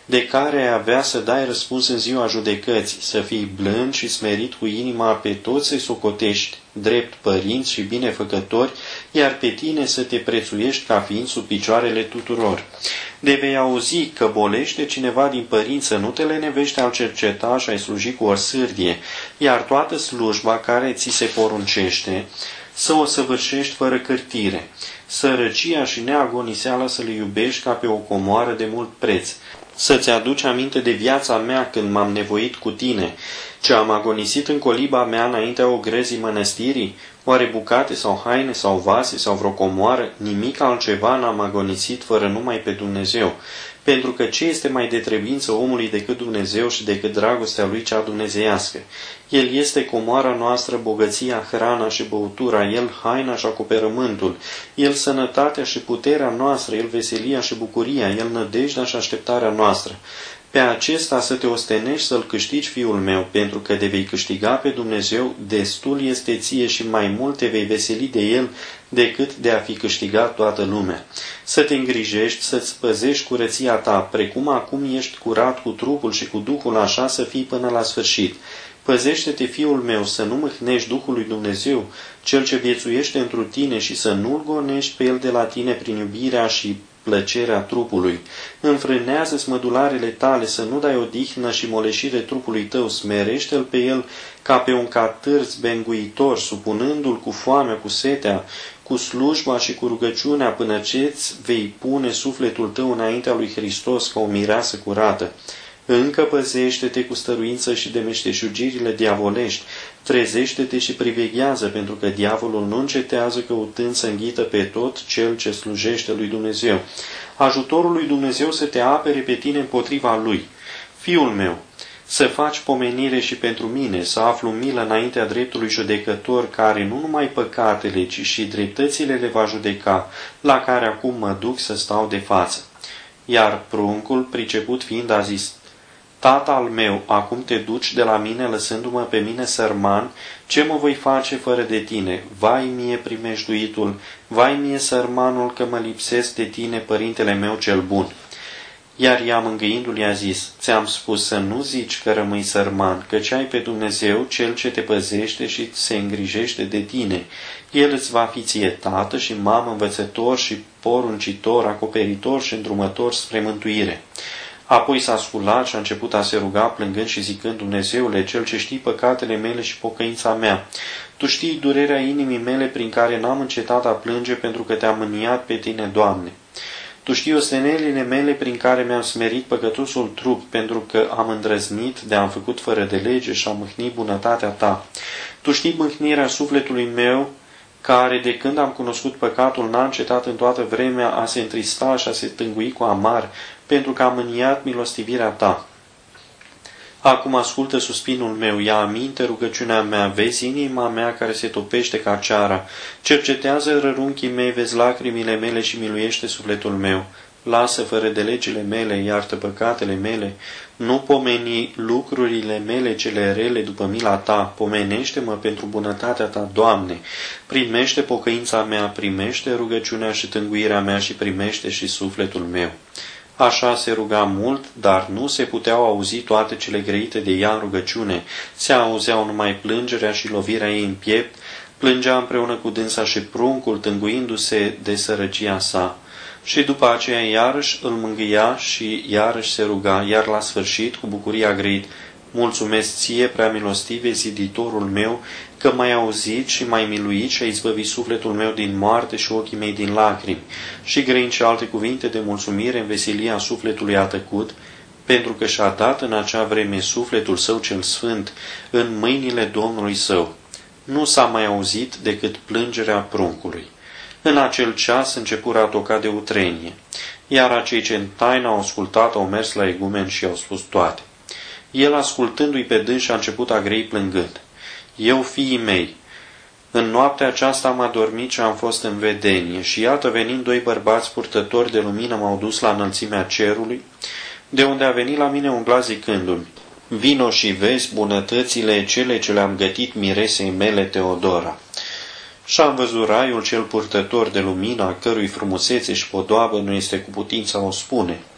de care ai avea să dai răspuns în ziua judecății, să fii blând și smerit cu inima, pe toți să-i socotești drept părinți și binefăcători, iar pe tine să te prețuiești ca fiind sub picioarele tuturor. De vei auzi că bolește cineva din părinți, să nu te lenevești al cerceta și ai sluji cu o sârdie, iar toată slujba care ți se poruncește să o săvârșești fără cârtire, sărăcia și neagoniseala să le iubești ca pe o comoară de mult preț, să-ți aduci aminte de viața mea când m-am nevoit cu tine, ce am agonisit în coliba mea înaintea ogrezii mănăstirii, oare bucate sau haine sau vase sau vreo comoară, nimic altceva n-am agonisit fără numai pe Dumnezeu, pentru că ce este mai de trebuință omului decât Dumnezeu și decât dragostea lui cea dumnezeiască? El este comoara noastră, bogăția, hrana și băutura, El haina și acoperământul, El sănătatea și puterea noastră, El veselia și bucuria, El nădejdea și așteptarea noastră. Pe acesta să te ostenești să-L câștigi, fiul meu, pentru că te vei câștiga pe Dumnezeu, destul este ție și mai mult te vei veseli de El decât de a fi câștigat toată lumea. Să te îngrijești, să-ți păzești curăția ta, precum acum ești curat cu trupul și cu Duhul, așa să fii până la sfârșit. Păzește-te, fiul meu, să nu mâhnești Duhul lui Dumnezeu, Cel ce viețuiește întru tine, și să nu-L gonești pe El de la tine prin iubirea și plăcerea trupului. Înfrânează-ți mădularele tale, să nu dai odihnă și moleșire trupului tău, smerește-L pe El ca pe un catârț benguitor, supunându-L cu foamea, cu setea, cu slujba și cu rugăciunea, până ce-ți vei pune sufletul tău înaintea lui Hristos ca o mireasă curată. Încă păzește-te cu stăruință și de meșteșugirile diavolești, trezește-te și priveghează, pentru că diavolul nu încetează căutând să înghită pe tot cel ce slujește lui Dumnezeu. Ajutorul lui Dumnezeu să te apere pe tine împotriva lui. Fiul meu, să faci pomenire și pentru mine, să aflu milă înaintea dreptului judecător, care nu numai păcatele, ci și dreptățile le va judeca, la care acum mă duc să stau de față. Iar pruncul, priceput fiind, a zis: Tată al meu, acum te duci de la mine, lăsându-mă pe mine sărman, ce mă voi face fără de tine? Vai mie primejduitul, vai mie sărmanul, că mă lipsesc de tine, părintele meu cel bun. Iar ea, mângâindu-l, i-a zis: Ți-am spus să nu zici că rămâi sărman, căci ai pe Dumnezeu, Cel ce te păzește și se îngrijește de tine. El îți va fi ție tată și mamă, învățător și poruncitor, acoperitor și îndrumător spre mântuire. Apoi s-a sculat și a început a se ruga, plângând și zicând: Dumnezeule, Cel ce știi păcatele mele și pocăința mea, Tu știi durerea inimii mele, prin care n-am încetat a plânge, pentru că te-am mâniat pe tine, Doamne. Tu știi ostenelile mele, prin care mi-am smerit păcătosul trup, pentru că am îndrăznit de am făcut fără de lege și am mâhnit bunătatea Ta. Tu știi mâhnirea sufletului meu, care, de când am cunoscut păcatul, n-a încetat în toată vremea a se întrista și a se tângui cu amar, pentru că am mâniat milostivirea Ta. Acum ascultă suspinul meu, ia aminte rugăciunea mea, vezi inima mea care se topește ca ceara, cercetează rărunchii mei, vezi lacrimile mele și miluiește sufletul meu. Lasă fără de legile mele, iartă păcatele mele, nu pomeni lucrurile mele cele rele după mila Ta, pomenește-mă pentru bunătatea Ta, Doamne, primește pocăința mea, primește rugăciunea și tânguirea mea și primește și sufletul meu. Așa se ruga mult, dar nu se puteau auzi toate cele grăite de ea în rugăciune, se auzeau numai plângerea și lovirea ei în piept, plângea împreună cu dânsa și pruncul, tânguindu-se de sărăcia sa. Și după aceea iarăși îl mângâia și iarăși se ruga, iar la sfârșit, cu bucurie a grăit: Mulțumesc ție, prea milostive, ziditorul meu, că m-ai auzit și m-ai miluit și ai izbăvit sufletul meu din moarte și ochii mei din lacrimi. Și grăind și alte cuvinte de mulțumire în veselia sufletului a tăcut, pentru că și-a dat în acea vreme sufletul său cel sfânt în mâinile Domnului său. Nu s-a mai auzit decât plângerea pruncului. În acel ceas începură a toca de utrenie, iar acei ce în taină au ascultat au mers la egumen și au spus toate. El, ascultându-i pe dânsi, a început a grăi plângând: Eu, fiii mei, în noaptea aceasta am adormit și am fost în vedenie, și iată, venind doi bărbați purtători de lumină, m-au dus la înălțimea cerului, de unde a venit la mine un glas zicându-mi: Vino și vezi bunătățile cele ce le-am gătit miresei mele Teodora. Și am văzut raiul cel purtător de lumină, a cărui frumusețe și podoabă nu este cu putință o spune.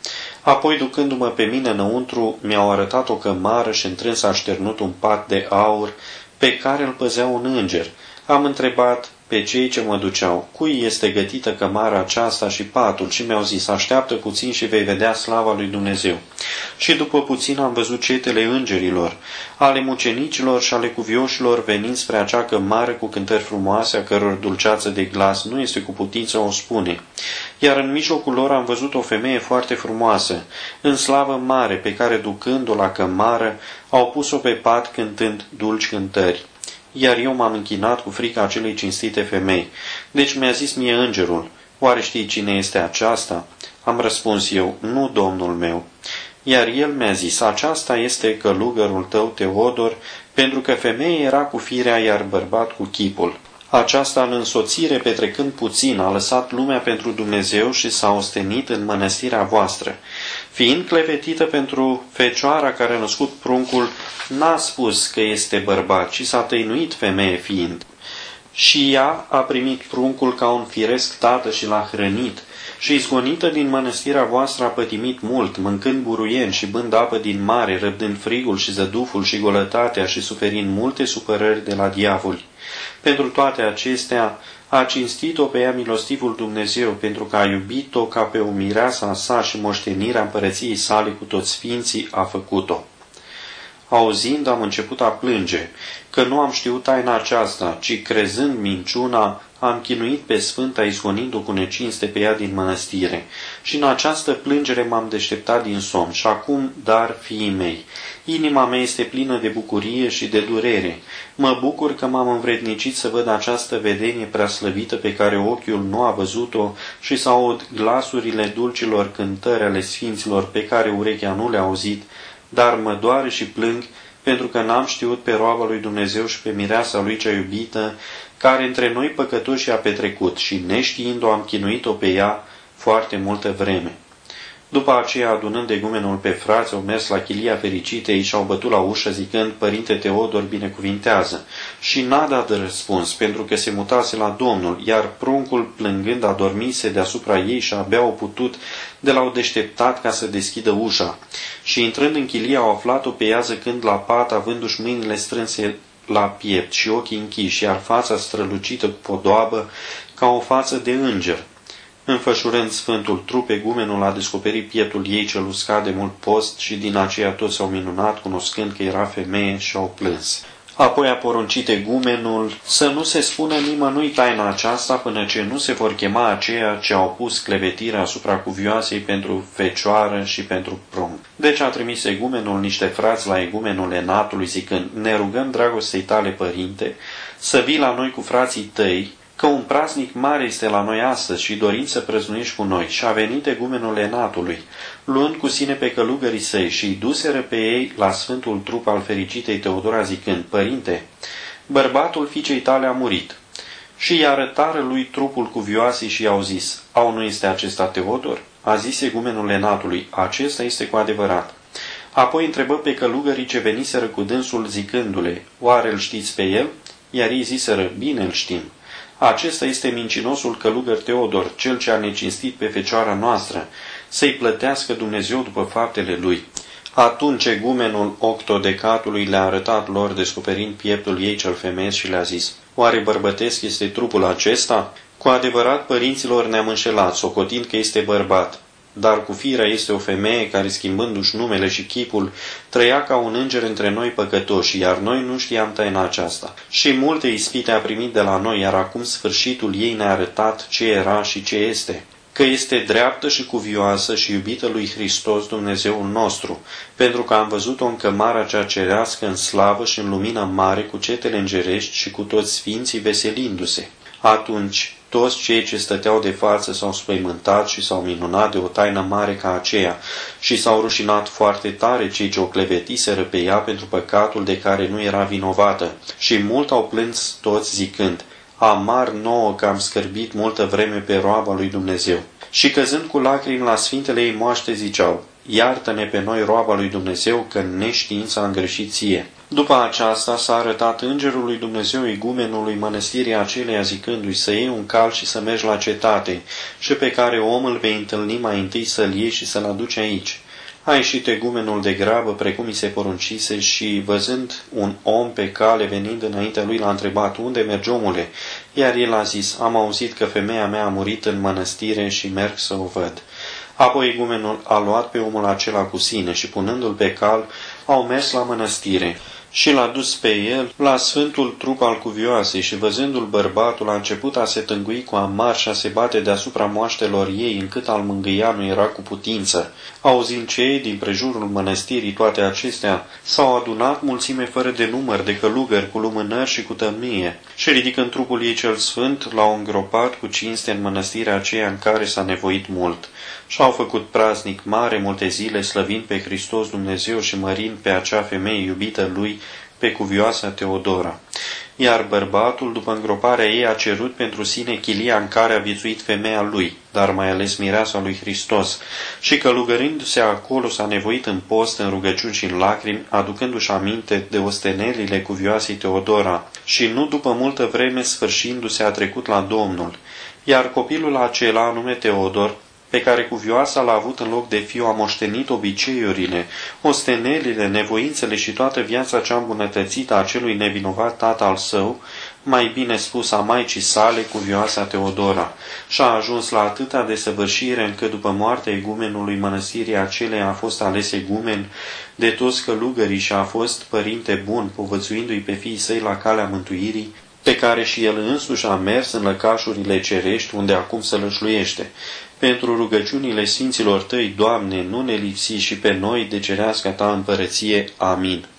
Apoi, ducându-mă pe mine înăuntru, mi-au arătat o cămară și întrâns așternut un pat de aur pe care îl păzea un înger. Am întrebat pe cei ce mă duceau, cui este gătită cămara aceasta și patul, și mi-au zis, așteaptă puțin și vei vedea slava lui Dumnezeu. Și după puțin am văzut cetele îngerilor, ale mucenicilor și ale cuvioșilor venind spre acea cămară cu cântări frumoase, a căror dulceață de glas nu este cu putință o spune. Iar în mijlocul lor am văzut o femeie foarte frumoasă, în slavă mare, pe care ducând-o la cămară, au pus-o pe pat cântând dulci cântări. Iar eu m-am închinat cu frica acelei cinstite femei. Deci mi-a zis mie îngerul, oare știi cine este aceasta? Am răspuns eu, nu, domnul meu. Iar el mi-a zis, aceasta este călugărul tău Teodor, pentru că femeia era cu firea, iar bărbat cu chipul. Aceasta în însoțire, petrecând puțin, a lăsat lumea pentru Dumnezeu și s-a ostenit în mănăstirea voastră. Fiind clevetită pentru fecioara care a născut pruncul, n-a spus că este bărbat, ci s-a tăinuit femeie fiind. Și ea a primit pruncul ca un firesc tată și l-a hrănit, și izgonită din mănăstirea voastră a pătimit mult, mâncând buruieni și bând apă din mare, răbdând frigul și zăduful și golătatea și suferind multe supărări de la diavoli. Pentru toate acestea a cinstit-o pe ea milostivul Dumnezeu, pentru că a iubit-o ca pe o mireasa a sa și moștenirea împărăției sale cu toți sfinții a făcut-o. Auzind, am început a plânge, că nu am știut taina aceasta, ci crezând minciuna, am chinuit pe Sfânta, izgonind-o cu necinste pe ea din mănăstire. Și în această plângere m-am deșteptat din somn. Și acum, dar, fiii mei, inima mea este plină de bucurie și de durere. Mă bucur că m-am învrednicit să văd această vedenie preaslăvită pe care ochiul nu a văzut-o și să aud glasurile dulcilor cântări ale sfinților pe care urechea nu le-a auzit, dar mă doare și plâng pentru că n-am știut pe roaba lui Dumnezeu și pe mireasa lui cea iubită, care între noi păcătoși a petrecut, și neștiind-o am chinuit-o pe ea foarte multă vreme. După aceea, adunând egumenul pe frați, au mers la chilia fericitei și au bătut la ușă zicând, Părinte Teodor binecuvintează. Și n-a dat răspuns, pentru că se mutase la Domnul, iar pruncul, plângând, adormise deasupra ei și abia au putut de l-au deșteptat ca să deschidă ușa. Și intrând în chilie au aflat-o pe ea zăcând la pat, avându-și mâinile strânse la piept și ochii închiși, iar fața strălucită cu podoabă ca o față de înger. Înfășurând sfântul trup, egumenul a descoperit pieptul ei cel uscat de mult post și din aceea toți s-au minunat, cunoscând că era femeie, și au plâns. Apoi a poruncit egumenul să nu se spună nimănui taina aceasta până ce nu se vor chema aceia ce au pus clevetirea asupra cuvioasei pentru fecioară și pentru prunc. Deci a trimis egumenul niște frați la egumenul Enatului zicând, ne rugăm dragostei tale, părinte, să vii la noi cu frații tăi, că un praznic mare este la noi astăzi și dorim să prăznuiești cu noi. Și a venit egumenul Enatului, luând cu sine pe călugării săi și îi duseră pe ei la sfântul trup al fericitei Teodora zicând, Părinte, bărbatul fiicei tale a murit. Și îi arătară lui trupul cuvioasei și i-au zis, au nu este acesta Teodor? A zis egumenul Enatului, acesta este cu adevărat. Apoi întrebă pe călugării ce veniseră cu dânsul zicându-le, oare îl știți pe el? Iar ei ziseră, bine îl știm. Acesta este mincinosul călugăr Teodor, cel ce a necinstit pe fecioara noastră, să-i plătească Dumnezeu după faptele lui. Atunci egumenul octodecatului le-a arătat lor, descoperind pieptul ei cel femeiesc și le-a zis, oare bărbătesc este trupul acesta? Cu adevărat, părinților ne-am înșelat, socotind că este bărbat. Dar cu firea este o femeie care, schimbându-și numele și chipul, trăia ca un înger între noi păcătoși, iar noi nu știam taina aceasta. Și multe ispite a primit de la noi, iar acum sfârșitul ei ne-a arătat ce era și ce este. Că este dreaptă și cuvioasă și iubită lui Hristos, Dumnezeul nostru, pentru că am văzut-o în cămara cea cerească în slavă și în lumină mare, cu cetele îngerești și cu toți sfinții veselindu-se. Atunci, toți cei ce stăteau de față s-au spăimântat și s-au minunat de o taină mare ca aceea și s-au rușinat foarte tare cei ce o clevetiseră pe ea pentru păcatul de care nu era vinovată. Și mult au plâns toți zicând, amar nouă că am scârbit multă vreme pe roaba lui Dumnezeu. Și căzând cu lacrimi la sfintele ei moaște ziceau, iartă-ne pe noi roaba lui Dumnezeu că în neștiință am greșit ție. După aceasta s-a arătat îngerul lui Dumnezeu igumenului mănăstirii aceleia zicându-i să iei un cal și să mergi la cetate și pe care om îl vei întâlni mai întâi să-l iei și să-l aduci aici. A ieșit egumenul de grabă, precum i se poruncise, și, văzând un om pe cale venind înaintea lui, l-a întrebat, unde mergi, omule? Iar el a zis, am auzit că femeia mea a murit în mănăstire și merg să o văd. Apoi egumenul a luat pe omul acela cu sine și, punându-l pe cal, au mers la mănăstire. Și l-a dus pe el la sfântul trup al cuvioasei și, văzându-l bărbatul, a început a se tângui cu amar și a se bate deasupra moaștelor ei, încât al mângâia nu era cu putință. Auzind cei din prejurul mănăstirii toate acestea, s-au adunat mulțime fără de număr de călugări cu lumânări și cu tămnie și, ridicând trupul ei cel sfânt, l-au îngropat cu cinste în mănăstirea aceea în care s-a nevoit mult. Și-au făcut praznic mare multe zile, slăvind pe Hristos Dumnezeu și mărind pe acea femeie iubită lui, pe cuvioasa Teodora. Iar bărbatul, după îngroparea ei, a cerut pentru sine chilia în care a viețuit femeia lui, dar mai ales mireasa lui Hristos, și călugărindu-se acolo s-a nevoit în post, în rugăciuni și în lacrimi, aducându-și aminte de ostenelile cuvioasei Teodora, și nu după multă vreme, sfârșindu-se, a trecut la Domnul. Iar copilul acela, anume Teodor, pe care cuvioasa l-a avut în loc de fiu, a moștenit obiceiurile, ostenelile, nevoințele și toată viața cea îmbunătățită a celui nevinovat tată al său, mai bine spus a maicii sale, cuvioasa Teodora, și a ajuns la atâta desăvârșire încât după moartea egumenului mănăstirii aceleia a fost ales egumen de toți călugării și a fost părinte bun, povățuindu-i pe fiii săi la calea mântuirii, pe care și el însuși a mers în lăcașurile cerești, unde acum se lășluiește. Pentru rugăciunile Sfinților Tăi, Doamne, nu ne lipsi și pe noi de cerească Ta împărăție. Amin.